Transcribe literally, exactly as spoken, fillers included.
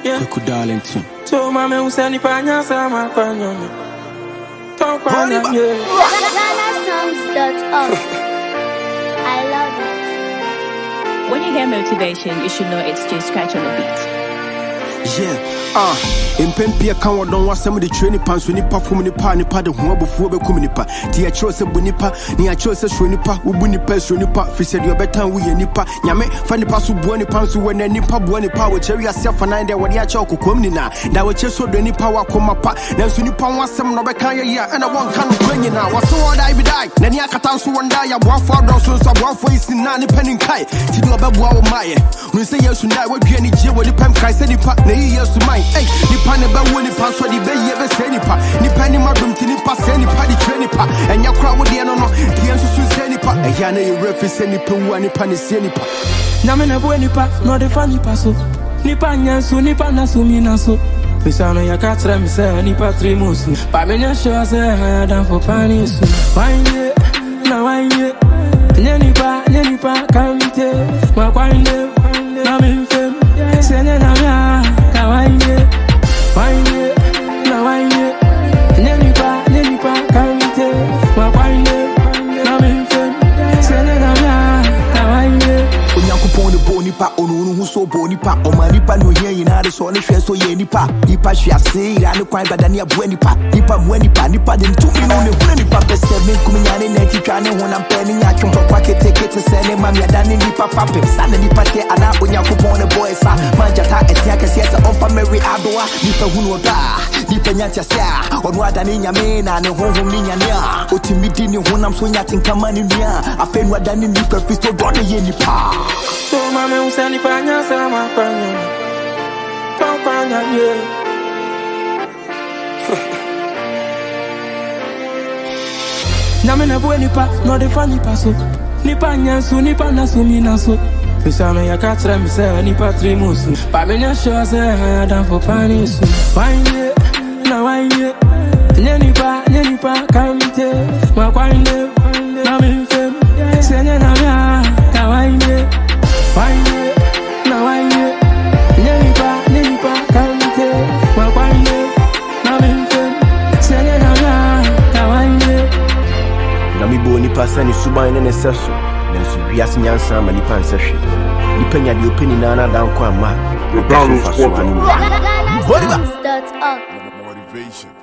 yeah. Kuku darling too. So mama usani panya sama panya me. Don't panya me. Ghana songs dot org. I love it. When you hear motivation, you should know it's J Scratch on the beat. Yeah, ah, in Pempia can what don't want some of the training pants when you perform the pan, part of one before becoming nipa. Tia chose a bunipa, near chose a shunipa, ubunipa, shunipa, fi said your better we a nipa. Yame, find the pass who boni pants when a nipa, boni power, cherry yourself and I there what ya choco comnina. That was just so the nipa wa come up, then Sunipa wants some Nobekaya, yeah, and I want kind of bringing now. What's so I be die? Then Yakatan so one die, I walk for those who are one for is in nine penny kai. Tido Babu Maya. We say yes, you die, what you any jail with the pump Christ any part. Years to mine, hey, Nipa never win the pass for the bay, ever say Nipa, Nipa Nima room to Nipa, any party training, and your crowd with the no, the answer to say Nipa, and Yana, you reference any poo and Nipa is Nipa. Namina Buenipa, not the funny passo, Nipa Yansu, Nipa Nasumi Naso. Pisano Yakatra, Miss Nipa Trimusu, Pamina shows I had done for Panis. Wine ye, now wine ye, Nenipa, Nenipa, Kante, my wine ye, Namin Fem, Senena. Wine, wine, na wine, nenipa, nenipa, kante, ma wine, na minfem, senena ya, wine. Onyankopon de bonipa, onu hu so bonipa, o manipa no yen ina de so ne hwe so ye nipa, nipa hwe ase ira ne kwan bada ne abo nipa, nipa mo nipa, nipa de ntumi no ne hu nipa pese me kuminya ne na titwa ne honam pe ne nya twon kwa kete kete se ne ma me da ne nipa fapem sa ne nipa te ana onyankopon de boy sa manjata etia kese se ofa Mary adoa nipa hu no da nipa nya tia sa onu ada ne nya me na ne honhom ne nya ne a otimidi ne honam so nya tinkama ne nua afenu ada ne nipa fisto do ne ye nipa. So mama usani panya sama panya me. Don't panya me. Namina Buenipa, not the funny passo. Nipa Yansu, Nipa Nasumi Naso. Pisano Yakatra, Miss Nipa Trimusu. Pamina shows I had done for Panis. Wine ye, now wine ye. Nenipa, Nenipa, Kante, my wine, Namin Fem, Senena ya, Kawaii. Wine, na wine, nenipa, nenipa, kante, ma wine, na minfem, senena ya, kawaii. Na mi bo nipa sani suban ne seso, nanso wiase nyansa ma nipa nsehwe. Nipa nya de openi na na dan kwa ma. Ghana songs dot org. Motivation.